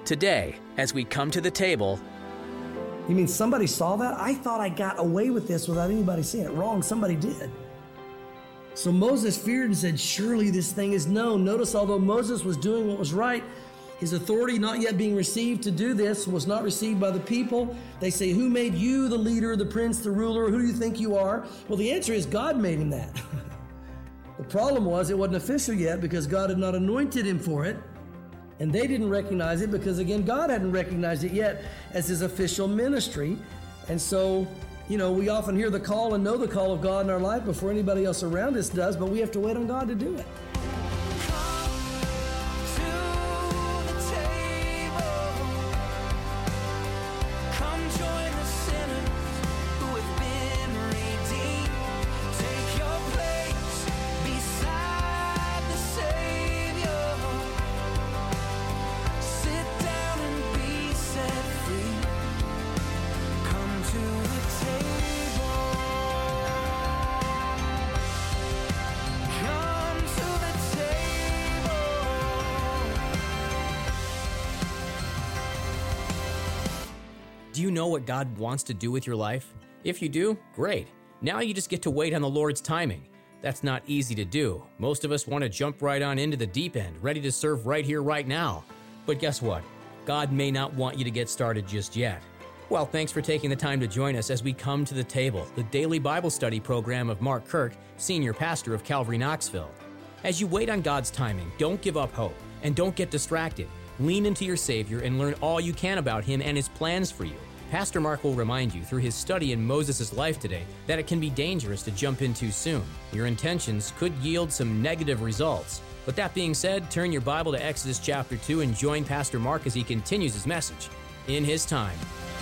Today, as we come to the table. You mean somebody saw that? I thought I got away with this without anybody seeing it. Wrong, somebody did. So Moses feared and said, surely this thing is known. Notice, although Moses was doing what was right, his authority not yet being received to do this was not received by the people. They say, who made you the leader, the prince, the ruler? Who do you think you are? Well, the answer is God made him that. The problem was it wasn't official yet because God had not anointed him for it. And they didn't recognize it because, again, God hadn't recognized it yet as his official ministry. And so, we often hear the call and know the call of God in our life before anybody else around us does, but we have to wait on God to do it. Do you know what God wants to do with your life? If you do, great. Now you just get to wait on the Lord's timing. That's not easy to do. Most of us want to jump right on into the deep end, ready to serve right here, right now. But guess what? God may not want you to get started just yet. Well, thanks for taking the time to join us as we come to the table, the daily Bible study program of Mark Kirk, Senior Pastor of Calvary Knoxville. As you wait on God's timing, don't give up hope and don't get distracted. Lean into your Savior and learn all you can about Him and His plans for you. Pastor Mark will remind you through his study in Moses' life today that it can be dangerous to jump in too soon. Your intentions could yield some negative results. But that being said, turn your Bible to Exodus chapter 2 and join Pastor Mark as he continues his message in his time.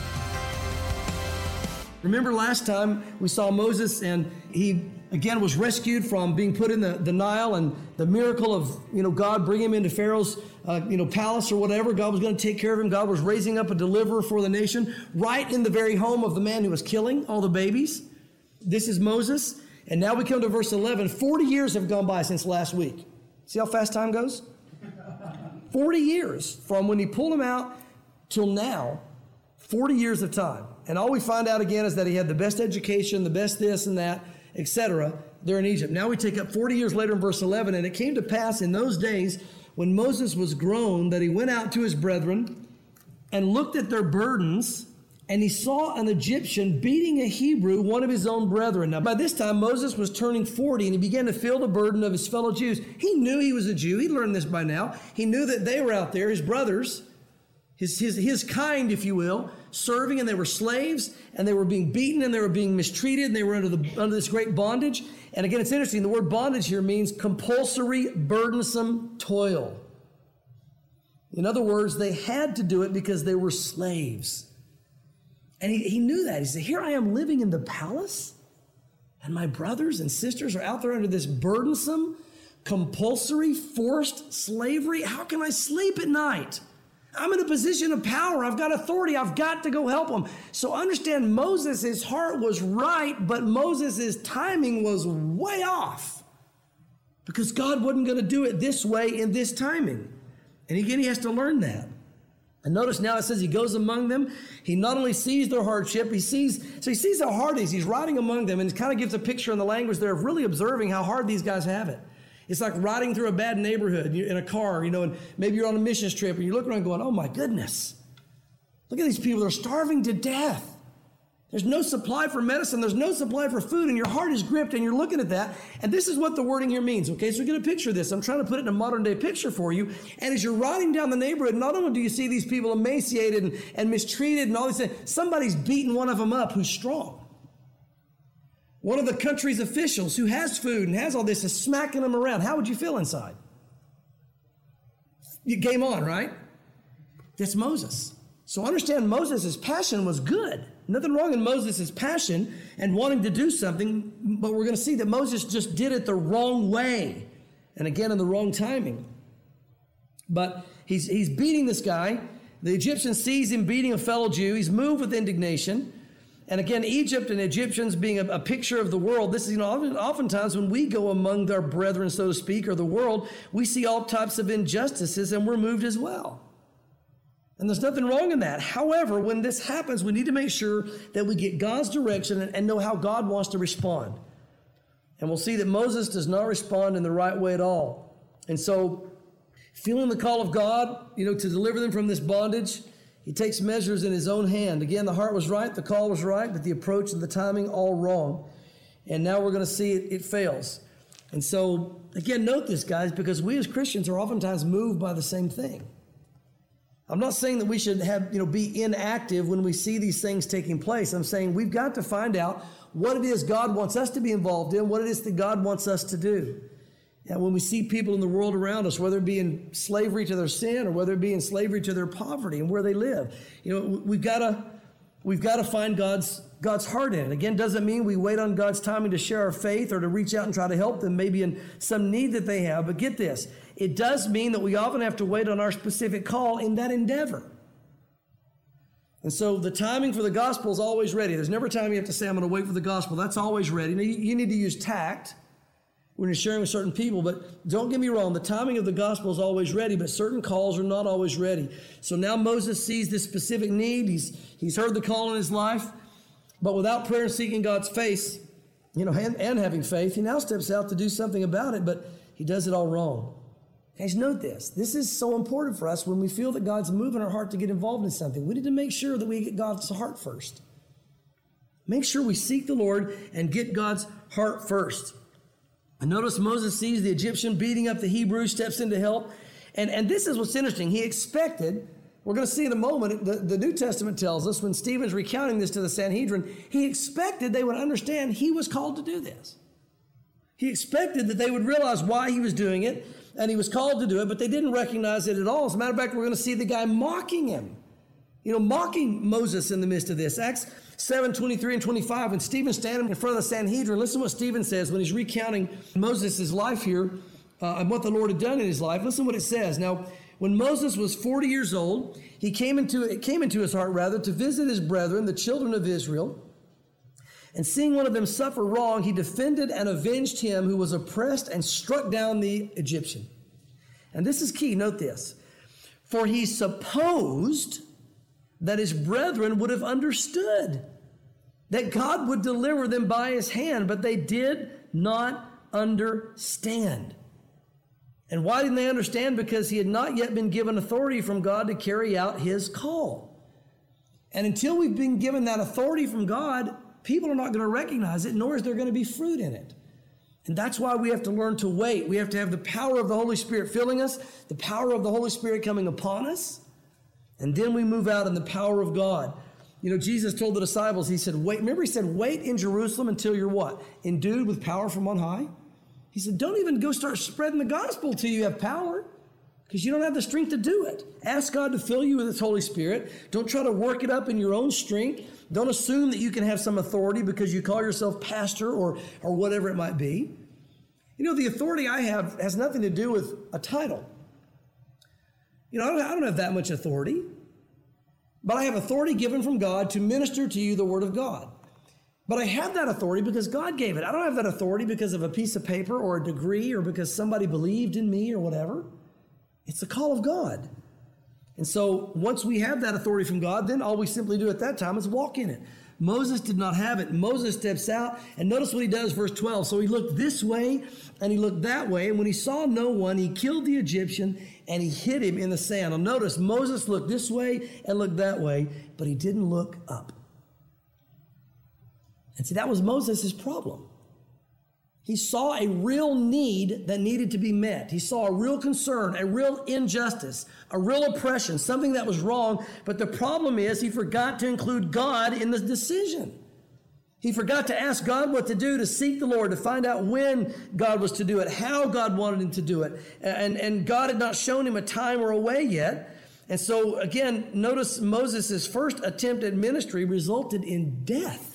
Remember last time we saw Moses and he again was rescued from being put in the Nile, and the miracle of God bringing him into Pharaoh's palace or whatever. God was going to take care of him. God was raising up a deliverer for the nation right in the very home of the man who was killing all the babies. This is Moses. And now we come to verse 11. 40 years have gone by since last week. See how fast time goes? 40 years from when he pulled him out till now. 40 years of time. And all we find out again is that he had the best education, the best this and that, etc. There in Egypt. Now we take up 40 years later in verse 11. And it came to pass in those days when Moses was grown that he went out to his brethren and looked at their burdens, and he saw an Egyptian beating a Hebrew, one of his own brethren. Now by this time Moses was turning 40 and he began to feel the burden of his fellow Jews. He knew he was a Jew. He learned this by now. He knew that they were out there, his brothers, his kind, if you will, serving, and they were slaves, and they were being beaten, and they were being mistreated, and they were under this great bondage. And again, it's interesting. The word bondage here means compulsory, burdensome toil. In other words, they had to do it because they were slaves. And he knew that. He said, here I am living in the palace, and my brothers and sisters are out there under this burdensome, compulsory, forced slavery. How can I sleep at night? I'm in a position of power. I've got authority. I've got to go help them. So understand, Moses' heart was right, but Moses' timing was way off because God wasn't going to do it this way in this timing. And again, he has to learn that. And notice now it says he goes among them. He not only sees their hardship, he sees how hard it is. He's riding among them, and it kind of gives a picture in the language there of really observing how hard these guys have it. It's like riding through a bad neighborhood in a car, and maybe you're on a missions trip and you look around going, oh my goodness, look at these people. They're starving to death. There's no supply for medicine. There's no supply for food, and your heart is gripped and you're looking at that. And this is what the wording here means. Okay, so get a picture of this. I'm trying to put it in a modern day picture for you. And as you're riding down the neighborhood, not only do you see these people emaciated and mistreated and all these things, somebody's beating one of them up who's strong. One of the country's officials who has food and has all this is smacking them around. How would you feel inside? Game on, right? That's Moses. So understand Moses' passion was good. Nothing wrong in Moses' passion and wanting to do something, but we're going to see that Moses just did it the wrong way. And again, in the wrong timing. But he's beating this guy. The Egyptian sees him beating a fellow Jew. He's moved with indignation. And again, Egypt and Egyptians being a picture of the world. This is, oftentimes when we go among our brethren, so to speak, or the world, we see all types of injustices and we're moved as well. And there's nothing wrong in that. However, when this happens, we need to make sure that we get God's direction and know how God wants to respond. And we'll see that Moses does not respond in the right way at all. And so, feeling the call of God, to deliver them from this bondage, he takes measures in his own hand. Again, the heart was right, the call was right, but the approach and the timing all wrong. And now we're going to see it fails. And so, again, note this, guys, because we as Christians are oftentimes moved by the same thing. I'm not saying that we should be inactive when we see these things taking place. I'm saying we've got to find out what it is God wants us to be involved in, what it is that God wants us to do. And when we see people in the world around us, whether it be in slavery to their sin or whether it be in slavery to their poverty and where they live, we've got to find God's heart in it. Again, doesn't mean we wait on God's timing to share our faith or to reach out and try to help them maybe in some need that they have. But get this, it does mean that we often have to wait on our specific call in that endeavor. And so the timing for the gospel is always ready. There's never a time you have to say, I'm going to wait for the gospel. That's always ready. Now, you need to use tact when you're sharing with certain people, but don't get me wrong, the timing of the gospel is always ready, but certain calls are not always ready. So now Moses sees this specific need. He's heard the call in his life, but without prayer and seeking God's face, and having faith, he now steps out to do something about it, but he does it all wrong. Guys, note this. This is so important for us when we feel that God's moving our heart to get involved in something. We need to make sure that we get God's heart first. Make sure we seek the Lord and get God's heart first. And notice Moses sees the Egyptian beating up the Hebrew, steps in to help. And this is what's interesting. He expected, we're going to see in a moment, the New Testament tells us when Stephen's recounting this to the Sanhedrin, he expected they would understand he was called to do this. He expected that they would realize why he was doing it, and he was called to do it, but they didn't recognize it at all. As a matter of fact, we're going to see the guy mocking him, mocking Moses in the midst of this. Acts 7:23 and 25, when Stephen's standing in front of the Sanhedrin, listen to what Stephen says when he's recounting Moses' life here and what the Lord had done in his life. Listen to what it says. Now, when Moses was 40 years old, it came into his heart, to visit his brethren, the children of Israel. And seeing one of them suffer wrong, he defended and avenged him who was oppressed and struck down the Egyptian. And this is key, note this. For he supposed that his brethren would have understood that God would deliver them by his hand, but they did not understand. And why didn't they understand? Because he had not yet been given authority from God to carry out his call. And until we've been given that authority from God, people are not going to recognize it, nor is there going to be fruit in it. And that's why we have to learn to wait. We have to have the power of the Holy Spirit filling us, the power of the Holy Spirit coming upon us, and then we move out in the power of God. Jesus told the disciples, he said, wait. Remember, he said, wait in Jerusalem until you're what? Endued with power from on high? He said, don't even go start spreading the gospel until you have power, because you don't have the strength to do it. Ask God to fill you with his Holy Spirit. Don't try to work it up in your own strength. Don't assume that you can have some authority because you call yourself pastor or whatever it might be. The authority I have has nothing to do with a title. I don't have that much authority, but I have authority given from God to minister to you the word of God. But I have that authority because God gave it. I don't have that authority because of a piece of paper or a degree or because somebody believed in me or whatever. It's the call of God. And so once we have that authority from God, then all we simply do at that time is walk in it. Moses did not have it. Moses steps out, and notice what he does, verse 12. So he looked this way and he looked that way, and when he saw no one, he killed the Egyptian and he hid him in the sand. Now notice, Moses looked this way and looked that way, but he didn't look up. And see, that was Moses' problem. He saw a real need that needed to be met. He saw a real concern, a real injustice, a real oppression, something that was wrong. But the problem is he forgot to include God in the decision. He forgot to ask God what to do, to seek the Lord, to find out when God was to do it, how God wanted him to do it. And God had not shown him a time or a way yet. And so, again, notice Moses' first attempt at ministry resulted in death.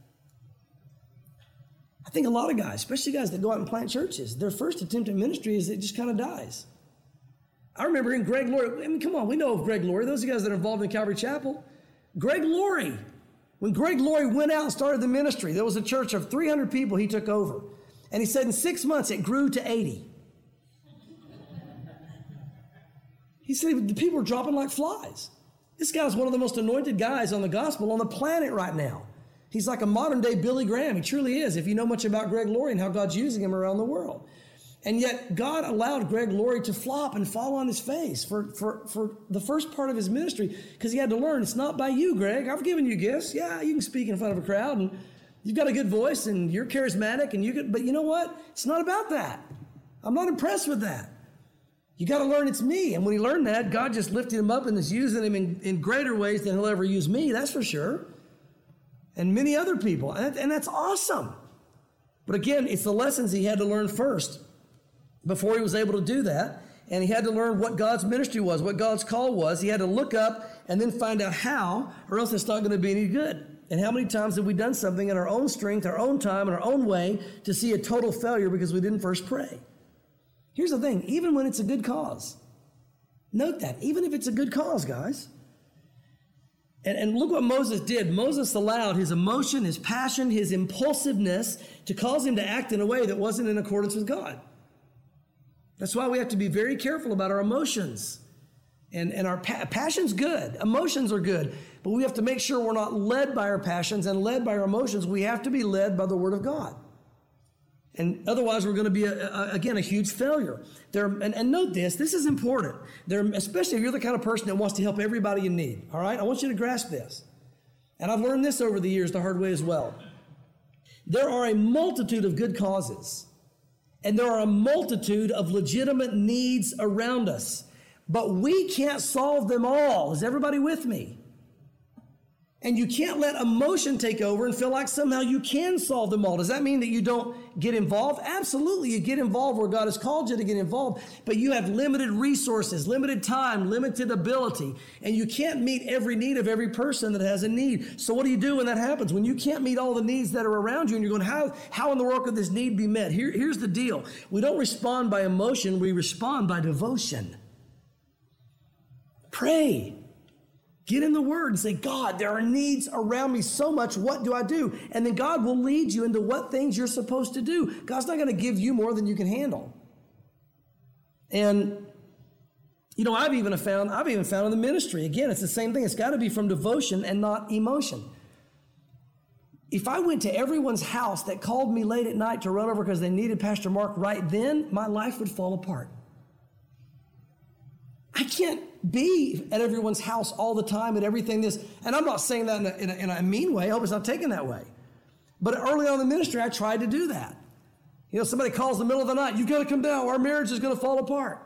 I think a lot of guys, especially guys that go out and plant churches, their first attempt at ministry is it just kind of dies. I remember in Greg Laurie, come on, we know of Greg Laurie. Those are guys that are involved in Calvary Chapel. Greg Laurie, when Greg Laurie went out and started the ministry, there was a church of 300 people he took over. And he said in 6 months it grew to 80. He said the people were dropping like flies. This guy's one of the most anointed guys on the gospel on the planet right now. He's like a modern day Billy Graham. He truly is, if you know much about Greg Laurie and how God's using him around the world. And yet God allowed Greg Laurie to flop and fall on his face for the first part of his ministry, because he had to learn, it's not by you, Greg. I've given you gifts. Yeah, you can speak in front of a crowd, and you've got a good voice, and you're charismatic, but you know what? It's not about that. I'm not impressed with that. You got to learn it's me. And when he learned that, God just lifted him up and is using him in greater ways than he'll ever use me, that's for sure. And many other people. And that's awesome. But again, it's the lessons he had to learn first before he was able to do that. And he had to learn what God's ministry was, what God's call was. He had to look up and then find out how, or else it's not going to be any good. And how many times have we done something in our own strength, our own time, in our own way to see a total failure because we didn't first pray? Here's the thing, even when it's a good cause, note that, even if it's a good cause, guys. And look what Moses did. Moses allowed his emotion, his passion, his impulsiveness to cause him to act in a way that wasn't in accordance with God. That's why we have to be very careful about our emotions. And our passion's good, emotions are good, but we have to make sure we're not led by our passions and led by our emotions. We have to be led by the Word of God. And otherwise, we're going to be, again, a huge failure. And note this is important. Especially if you're the kind of person that wants to help everybody in need, all right? I want you to grasp this. And I've learned this over the years the hard way as well. There are a multitude of good causes, and there are a multitude of legitimate needs around us, but we can't solve them all. Is everybody with me? And you can't let emotion take over and feel like somehow you can solve them all. Does that mean that you don't get involved? Absolutely, you get involved where God has called you to get involved, but you have limited resources, limited time, limited ability, and you can't meet every need of every person that has a need. So what do you do when that happens? When you can't meet all the needs that are around you and you're going, how in the world could this need be met? Here's the deal. We don't respond by emotion, we respond by devotion. Pray. Get in the Word and say, God, there are needs around me so much. What do I do? And then God will lead you into what things you're supposed to do. God's not going to give you more than you can handle. And, I've even found in the ministry, again, it's the same thing. It's got to be from devotion and not emotion. If I went to everyone's house that called me late at night to run over because they needed Pastor Mark right then, my life would fall apart. I can't be at everyone's house all the time and everything and I'm not saying that in a mean way. I hope it's not taken that way. But early on in the ministry, I tried to do that. Somebody calls in the middle of the night, you've got to come down, our marriage is going to fall apart.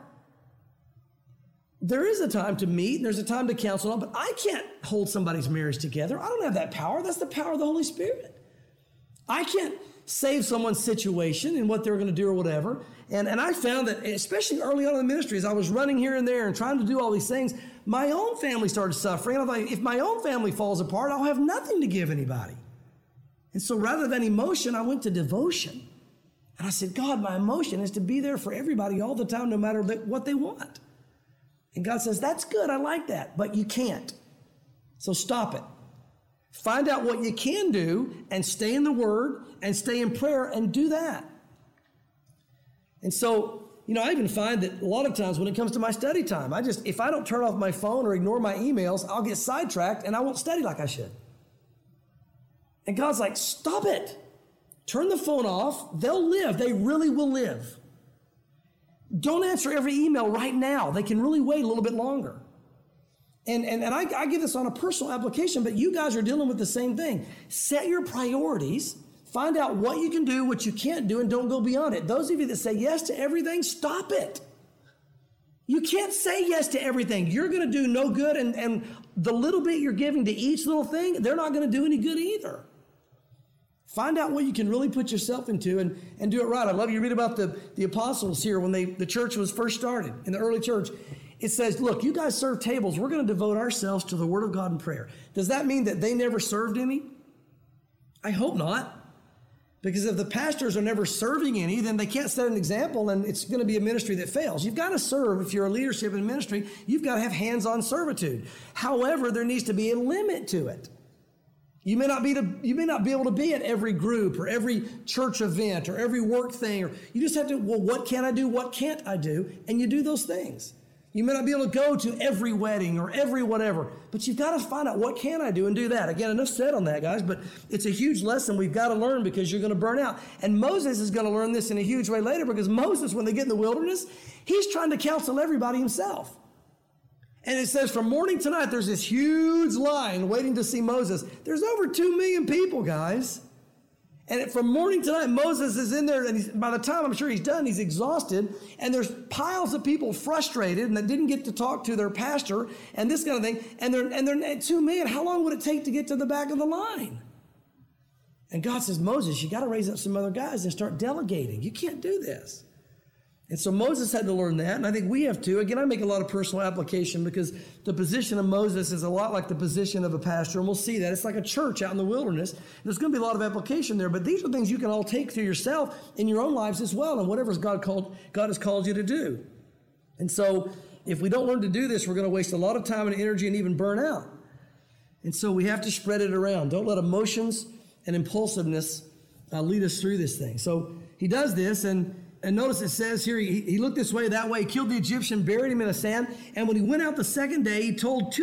There is a time to meet, and there's a time to counsel, but I can't hold somebody's marriage together. I don't have that power. That's the power of the Holy Spirit. I can't save someone's situation and what they're going to do or whatever. And I found that, especially early on in the ministry, as I was running here and there and trying to do all these things, my own family started suffering. And I thought, if my own family falls apart, I'll have nothing to give anybody. And so rather than emotion, I went to devotion. And I said, God, my emotion is to be there for everybody all the time, no matter what they want. And God says, that's good, I like that, but you can't. So stop it. Find out what you can do and stay in the Word and stay in prayer and do that. And so, I even find that a lot of times when it comes to my study time, if I don't turn off my phone or ignore my emails, I'll get sidetracked and I won't study like I should. And God's like, stop it. Turn the phone off. They'll live. They really will live. Don't answer every email right now. They can really wait a little bit longer. And I give this on a personal application, but you guys are dealing with the same thing. Set your priorities. Find out what you can do, what you can't do, and don't go beyond it. Those of you that say yes to everything, stop it. You can't say yes to everything. You're going to do no good, and the little bit you're giving to each little thing, they're not going to do any good either. Find out what you can really put yourself into and do it right. I love you read about the apostles here when the church was first started, in the early church. It says, look, you guys serve tables. We're going to devote ourselves to the Word of God and prayer. Does that mean that they never served any? I hope not. Because if the pastors are never serving any, then they can't set an example, and it's going to be a ministry that fails. You've got to serve. If you're a leadership in ministry, you've got to have hands-on servitude. However, there needs to be a limit to it. You may not be able to be at every group or every church event or every work thing. Or you just have to, what can I do? What can't I do? And you do those things. You may not be able to go to every wedding or every whatever, but you've got to find out, what can I do, and do that. Again, enough said on that, guys, but it's a huge lesson we've got to learn, because you're going to burn out. And Moses is going to learn this in a huge way later, because Moses, when they get in the wilderness, he's trying to counsel everybody himself. And it says from morning to night, there's this huge line waiting to see Moses. There's over 2 million people, guys. And from morning to night, Moses is in there, and by the time I'm sure he's done, he's exhausted. And there's piles of people frustrated and that didn't get to talk to their pastor and this kind of thing. And they're at 2 million. How long would it take to get to the back of the line? And God says, Moses, you got to raise up some other guys and start delegating. You can't do this. And so Moses had to learn that, and I think we have too. Again, I make a lot of personal application, because the position of Moses is a lot like the position of a pastor, and we'll see that. It's like a church out in the wilderness. There's going to be a lot of application there, but these are things you can all take to yourself in your own lives as well, and whatever God has called you to do. And so if we don't learn to do this, we're going to waste a lot of time and energy and even burn out. And so we have to spread it around. Don't let emotions and impulsiveness lead us through this thing. So he does this, and notice it says here, he looked this way, that way, killed the Egyptian, buried him in the sand. And when he went out the second day, behold,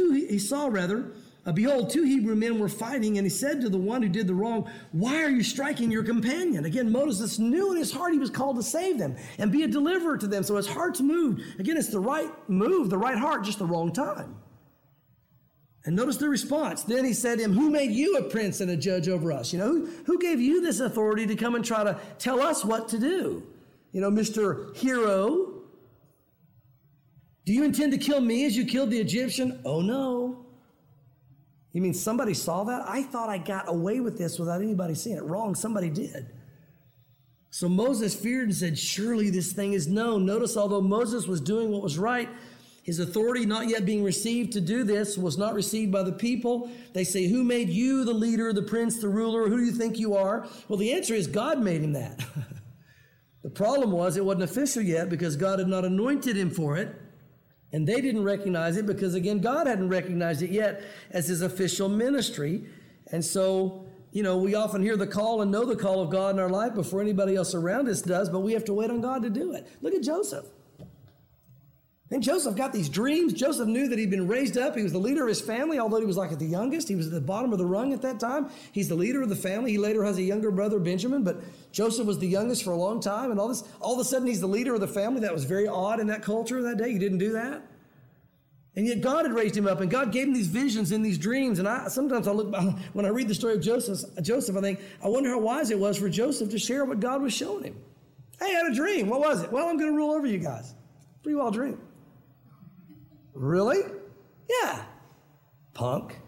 2 Hebrew men were fighting. And he said to the one who did the wrong, why are you striking your companion? Again, Moses knew in his heart he was called to save them and be a deliverer to them. So his heart's moved. Again, it's the right move, the right heart, just the wrong time. And notice the response. Then he said to him, who made you a prince and a judge over us? Who gave you this authority to come and try to tell us what to do? Mr. Hero, do you intend to kill me as you killed the Egyptian? Oh, no. You mean somebody saw that? I thought I got away with this without anybody seeing it. Wrong, somebody did. So Moses feared and said, surely this thing is known. Notice, although Moses was doing what was right, his authority not yet being received to do this was not received by the people. They say, who made you the leader, the prince, the ruler? Who do you think you are? Well, the answer is God made him that. The problem was it wasn't official yet, because God had not anointed him for it, and they didn't recognize it because, again, God hadn't recognized it yet as his official ministry. And so, we often hear the call and know the call of God in our life before anybody else around us does, but we have to wait on God to do it. Look at Joseph. And Joseph got these dreams. Joseph knew that he'd been raised up. He was the leader of his family, although he was like the youngest. He was at the bottom of the rung at that time. He's the leader of the family. He later has a younger brother, Benjamin, but Joseph was the youngest for a long time. And all of a sudden, he's the leader of the family. That was very odd in that culture that day. You didn't do that. And yet God had raised him up, and God gave him these visions and these dreams. And sometimes I look back, when I read the story of Joseph, I think, I wonder how wise it was for Joseph to share what God was showing him. Hey, I had a dream. What was it? Well, I'm going to rule over you guys. Pretty wild dream. Really? Yeah. Punk.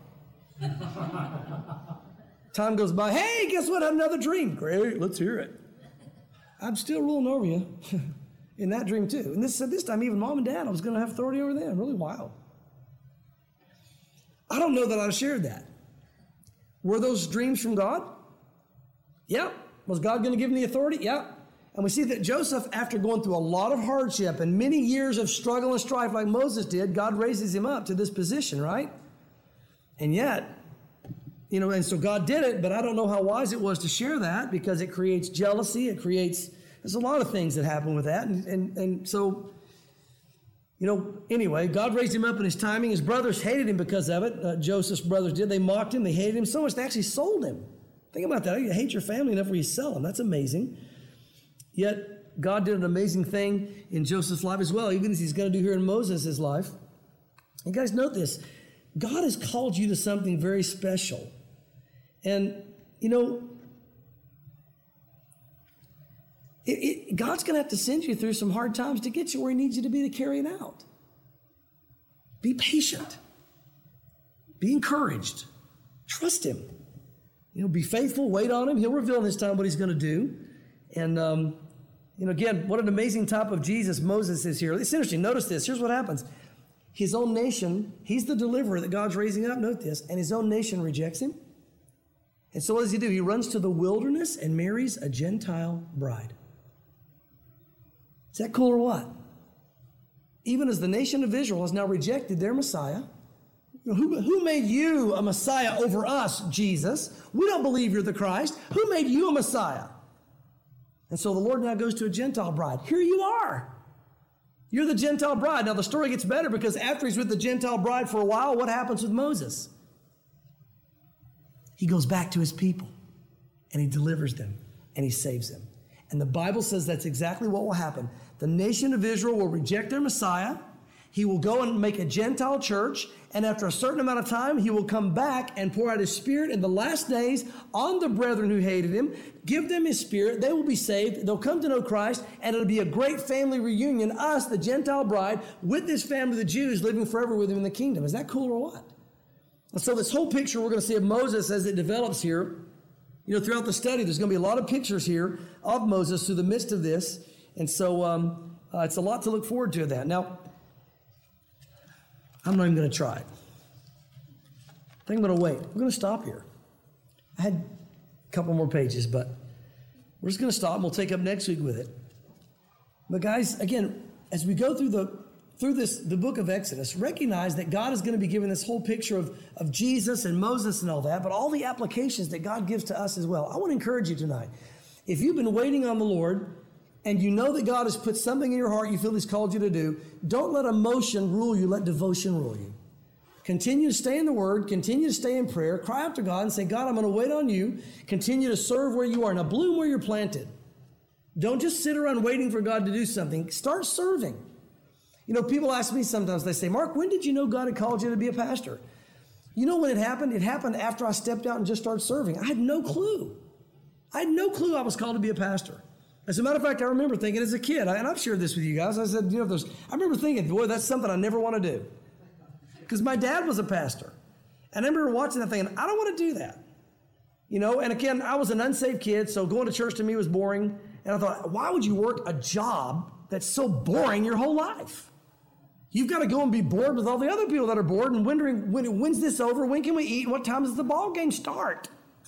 Time goes by. Hey, guess what? I have another dream. Great, let's hear it. I'm still ruling over you in that dream too. And this time, even mom and dad, I was going to have authority over them. Really wild. I don't know that I shared that. Were those dreams from God? Yeah. Was God going to give him the authority? Yeah. And we see that Joseph, after going through a lot of hardship and many years of struggle and strife like Moses did, God raises him up to this position, right? And yet, and so God did it, but I don't know how wise it was to share that, because it creates jealousy. There's a lot of things that happen with that. And so, anyway, God raised him up in his timing. His brothers hated him because of it. Joseph's brothers did. They mocked him. They hated him so much they actually sold him. Think about that. You hate your family enough where you sell them. That's amazing. Yet, God did an amazing thing in Joseph's life as well, even as he's going to do here in Moses' life. And guys, note this. God has called you to something very special. And, God's going to have to send you through some hard times to get you where he needs you to be to carry it out. Be patient. Be encouraged. Trust him. Be faithful. Wait on him. He'll reveal in his time what he's going to do. And, again, what an amazing type of Jesus Moses is here. It's interesting. Notice this. Here's what happens. His own nation, he's the deliverer that God's raising up. Note this. And his own nation rejects him. And so what does he do? He runs to the wilderness and marries a Gentile bride. Is that cool or what? Even as the nation of Israel has now rejected their Messiah. Who made you a Messiah over us, Jesus? We don't believe you're the Christ. Who made you a Messiah? And so the Lord now goes to a Gentile bride. Here you are. You're the Gentile bride. Now the story gets better because after he's with the Gentile bride for a while, what happens with Moses? He goes back to his people and he delivers them and he saves them. And the Bible says that's exactly what will happen. The nation of Israel will reject their Messiah. He will go and make a Gentile church, and after a certain amount of time, he will come back and pour out his Spirit in the last days on the brethren who hated him, give them his Spirit, they will be saved, they'll come to know Christ, and it'll be a great family reunion, us, the Gentile bride, with this family, the Jews, living forever with him in the kingdom. Is that cool or what? And so this whole picture we're going to see of Moses as it develops here, throughout the study, there's going to be a lot of pictures here of Moses through the midst of this, and so it's a lot to look forward to that. Now, I'm not even going to try it. I think I'm going to wait. We're going to stop here. I had a couple more pages, but we're just going to stop and we'll take up next week with it. But guys, again, as we go through the book of Exodus, recognize that God is going to be giving this whole picture of Jesus and Moses and all that, but all the applications that God gives to us as well. I want to encourage you tonight. If you've been waiting on the Lord, and you know that God has put something in your heart you feel he's called you to do, don't let emotion rule you, let devotion rule you. Continue to stay in the Word, continue to stay in prayer, cry out to God and say, God, I'm going to wait on you. Continue to serve where you are. Now bloom where you're planted. Don't just sit around waiting for God to do something. Start serving. People ask me sometimes, they say, Mark, when did you know God had called you to be a pastor? You know when it happened? It happened after I stepped out and just started serving. I had no clue. I was called to be a pastor. As a matter of fact, I remember thinking as a kid, and I've shared this with you guys, I said, I remember thinking, boy, that's something I never want to do. Because my dad was a pastor. And I remember watching that thinking, I don't want to do that. And again, I was an unsaved kid, so going to church to me was boring. And I thought, why would you work a job that's so boring your whole life? You've got to go and be bored with all the other people that are bored and wondering, when's this over? When can we eat? And what time does the ball game start?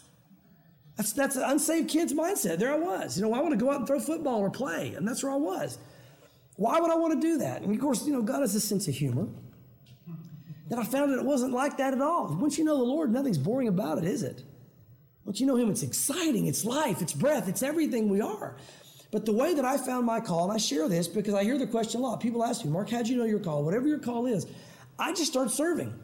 That's an unsaved kid's mindset. There I was. I want to go out and throw football or play. And that's where I was. Why would I want to do that? And of course, God has a sense of humor. Then I found that it wasn't like that at all. Once you know the Lord, nothing's boring about it, is it? Once you know him, it's exciting. It's life. It's breath. It's everything we are. But the way that I found my call, and I share this because I hear the question a lot. People ask me, Mark, how'd you know your call? Whatever your call is, I just start serving.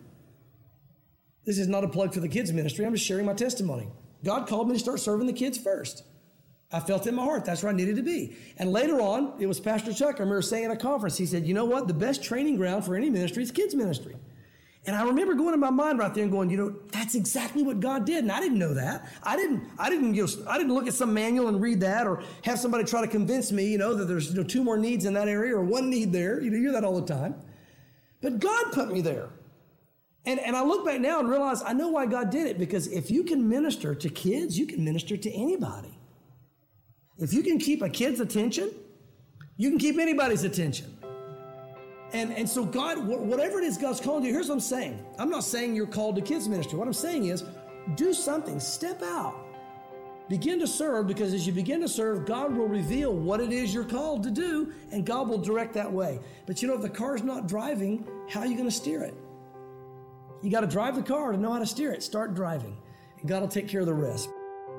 This is not a plug for the kids ministry. I'm just sharing my testimony. God called me to start serving the kids first. I felt in my heart that's where I needed to be. And later on, it was Pastor Chuck, I remember saying at a conference, he said, you know what? The best training ground for any ministry is kids ministry. And I remember going in my mind right there and going, that's exactly what God did. And I didn't know that. I didn't look at some manual and read that or have somebody try to convince me, that there's two more needs in that area or one need there. You hear that all the time. But God put me there. And I look back now and realize I know why God did it, because if you can minister to kids, you can minister to anybody. If you can keep a kid's attention, you can keep anybody's attention. And so God, whatever it is God's calling you, here's what I'm saying. I'm not saying you're called to kids ministry. What I'm saying is do something, step out, begin to serve, because as you begin to serve, God will reveal what it is you're called to do, and God will direct that way. But if the car's not driving, how are you going to steer it? You got to drive the car to know how to steer it. Start driving, and God will take care of the rest.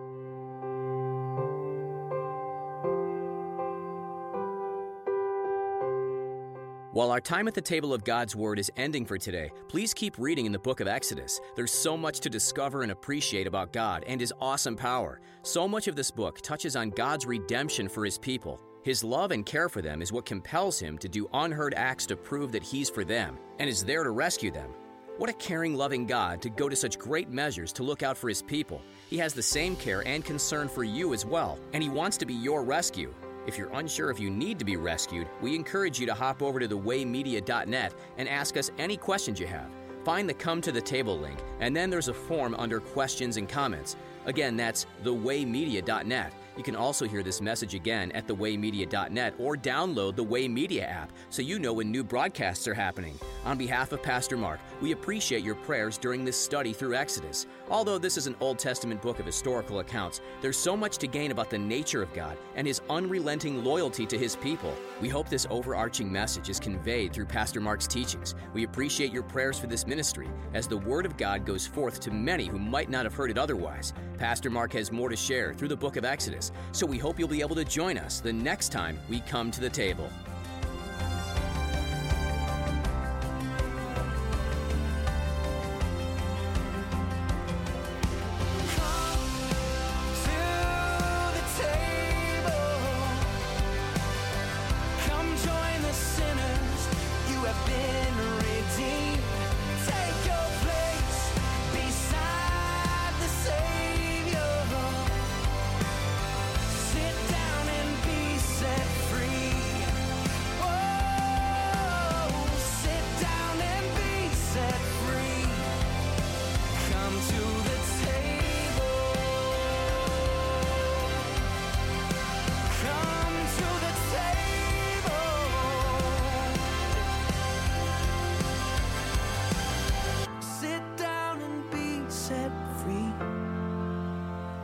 While our time at the table of God's Word is ending for today, please keep reading in the book of Exodus. There's so much to discover and appreciate about God and His awesome power. So much of this book touches on God's redemption for His people. His love and care for them is what compels Him to do unheard acts to prove that He's for them and is there to rescue them. What a caring, loving God to go to such great measures to look out for His people. He has the same care and concern for you as well, and He wants to be your rescue. If you're unsure if you need to be rescued, we encourage you to hop over to thewaymedia.net and ask us any questions you have. Find the Come to the Table link, and then there's a form under Questions and Comments. Again, that's thewaymedia.net. You can also hear this message again at thewaymedia.net or download the Way Media app so you know when new broadcasts are happening. On behalf of Pastor Mark, we appreciate your prayers during this study through Exodus. Although this is an Old Testament book of historical accounts, there's so much to gain about the nature of God and His unrelenting loyalty to His people. We hope this overarching message is conveyed through Pastor Mark's teachings. We appreciate your prayers for this ministry as the Word of God goes forth to many who might not have heard it otherwise. Pastor Mark has more to share through the book of Exodus, so we hope you'll be able to join us the next time we come to the table.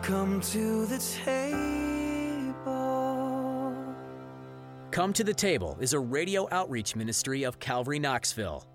Come to the table. Come to the Table is a radio outreach ministry of Calvary Knoxville.